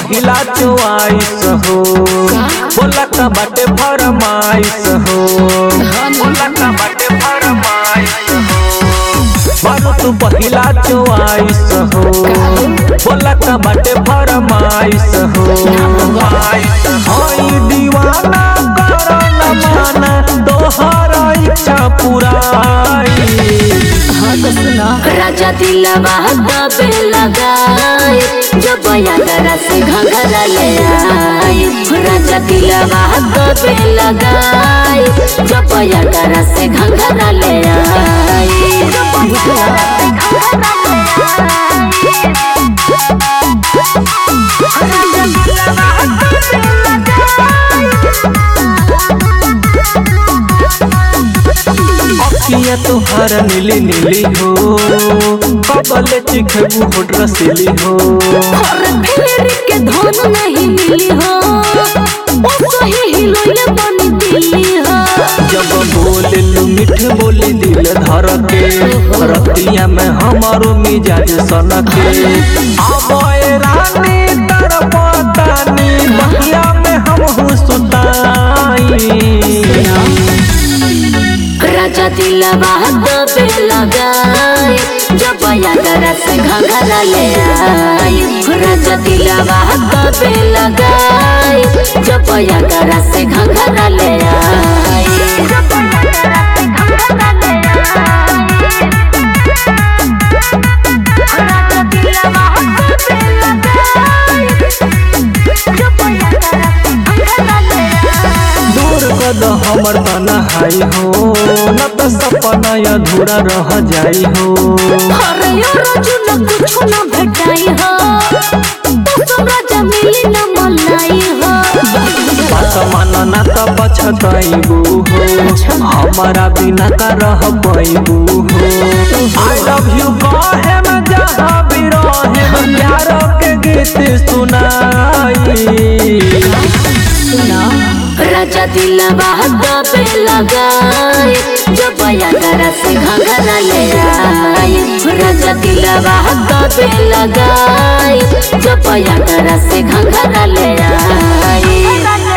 पहिला चॉइस हो बोला का बाटे फरमाइश हो बोला का बाटे फरमाइश हो मानो तू पहिला चॉइस हो बोला का बाटे फरमाइश हो होई दीवाना करो न माना तोहरा इच्छा पुराई राजा दिलवा दबे लगाए जो बयागरा से घंघरा ले आए राजा दिलवा दबे लगाए जो बयागरा से घंघरा ले आए अखिया तुहार नीली नीली हो कबले चिखबू होठ रसीली हो और फिर के धन नहीं मिली हो ओ सही हिलोले बनी दिली हो जब बोले लू मीठ बोली दिल धर के रतिया में हमारो मिजाज सन के आबे रानी तड़पतानी बहिया में हम सुताई राजा दिलवा दबे लगाए जब बयागरा से घंघरा ले आए राजा दिलवा दबे लगाए जब बयागरा से घंघरा ले आए हमर तनहाई हो न त सपना अधूरा रह जाई हो अरे अर्जुन कुछ न भेटाई हो तो सब राजा मिली न मलाई हो बात माना ना त पछताईबू हो हमारा बिना का रह पाईबू हो आई लव यू कहे में जहां भी रहे प्यार के गीत सुनाई राजा दिलवा दबे लगाए जब बयागरा से घंघरा ले आए राजा दिलवा दबे लगाए जब बयागरा से घंघरा ले आए।